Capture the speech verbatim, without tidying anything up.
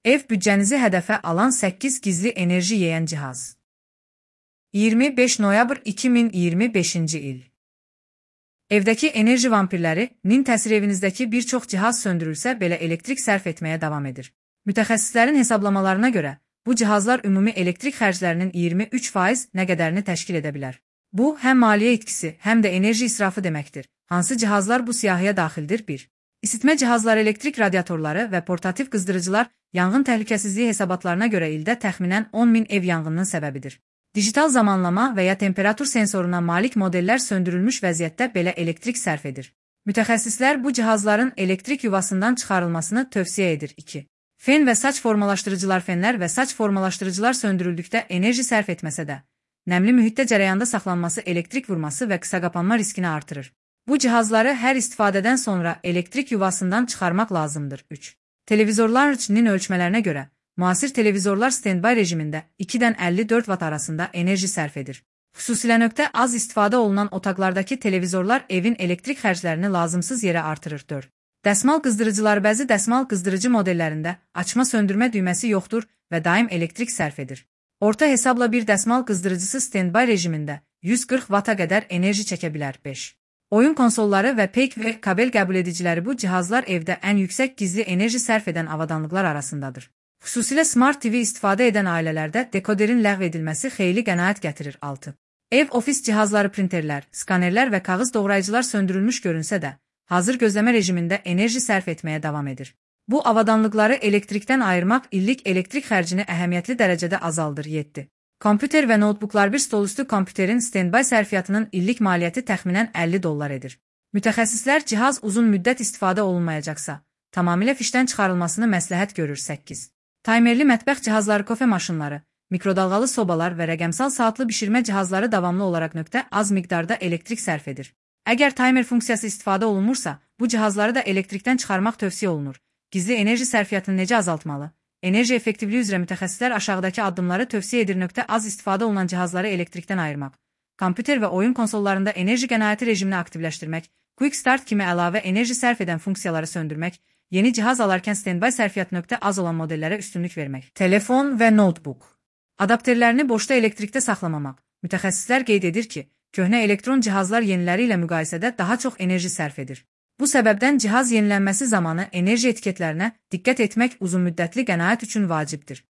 Ev büdcənizi hədəfə alan səkkiz gizli enerji yeyən cihaz. iyirmi beş noyabr iki min iyirmi beşinci il. Evdəki enerji vampirlərinin təsiri evinizdəki bir çox cihaz söndürülsə belə elektrik sərf etməyə davam edir. Mütəxəssislərin hesablamalarına görə, bu cihazlar ümumi elektrik xərclərinin iyirmi üç faiz nə qədərini təşkil edə bilər. Bu, həm maliyyə itkisi, həm də enerji israfı deməkdir. Hansı cihazlar bu siyahıya daxildir? bir. İsitmə cihazları, elektrik radiatorları və portativ qızdırıcılar yanğın təhlükəsizliyi hesabatlarına görə ildə təxminən on min ev yanğınının səbəbidir. Dijital zamanlama və ya temperatur sensoruna malik modellər söndürülmüş vəziyyətdə belə elektrik sərf edir. Mütəxəssislər bu cihazların elektrik yuvasından çıxarılmasını tövsiyə edir. iki. Fen və saç formalaşdırıcılar. Fenlər və saç formalaşdırıcılar söndürüldükdə enerji sərf etməsə də, nəmli mühitdə cərəyanda saxlanması elektrik vurması və qısaqapanma riskini artırır. Bu cihazları hər istifadədən sonra elektrik yuvasından çıxarmaq lazımdır. üç. Televizorların ölçmələrinə görə, müasir televizorlar standby rejimində ikidən əlli dörd vat arasında enerji sərf edir. Xüsusilə az istifadə olunan otaqlardakı televizorlar evin elektrik xərclərini lazımsız yerə artırır. dörd. Dəsmal qızdırıcılar. Bəzi dəsmal qızdırıcı modellərində açma söndürmə düyməsi yoxdur və daim elektrik sərf edir. Orta hesabla bir dəsmal qızdırıcısı standby rejimində yüz qırx vata qədər enerji çəkə bilər. beş. Oyun konsolları və peyk və kabel qəbul ediciləri. Bu cihazlar evdə ən yüksək gizli enerji sərf edən avadanlıqlar arasındadır. Xüsusilə Smart T V istifadə edən ailələrdə dekoderin ləğv edilməsi xeyli qənaət gətirir. altı. Ev ofis cihazları, printerlər, skanerlər və kağız doğrayıcılar söndürülmüş görünsə də, hazır gözləmə rejimində enerji sərf etməyə davam edir. Bu avadanlıqları elektrikdən ayırmaq illik elektrik xərcini əhəmiyyətli dərəcədə azaldır. yeddi. Kompüter və notebooklar. Bir stolüstü kompüterin standby sərfiyyatının illik maliyyəti təxminən əlli dollar edir. Mütəxəssislər cihaz uzun müddət istifadə olunmayacaqsa, tamamilə fişdən çıxarılmasını məsləhət görür. səkkiz. Taymerli mətbəx cihazları, kofe maşınları, mikrodalğalı sobalar və rəqəmsal saatlı bişirmə cihazları davamlı olaraq nöqtə az miqdarda elektrik sərf edir. Əgər taymer funksiyası istifadə olunmursa, bu cihazları da elektrikdən çıxarmaq tövsiyə olunur. Gizli enerji sərfiyyatını necə azaltmalı? Enerji effektivliyi üzrə mütəxəssislər aşağıdakı addımları tövsiyə edir. Nöqtə az istifadə olunan cihazları elektrikdən ayırmaq. Kompüter və oyun konsollarında enerji qənaəti rejimini aktivləşdirmək, Quick Start kimi əlavə enerji sərf edən funksiyaları söndürmək, yeni cihaz alarkən standby sərfiyyat nöqtə az olan modellərə üstünlük vermək. Telefon və notebook. Adapterlərini boşda elektrikdə saxlamamaq. Mütəxəssislər qeyd edir ki, köhnə elektron cihazlar yeniləri ilə müqayisədə daha çox enerji sərf edir. Bu səbəbdən cihaz yenilənməsi zamanı enerji etiketlərinə diqqət etmək uzunmüddətli qənaət üçün vacibdir.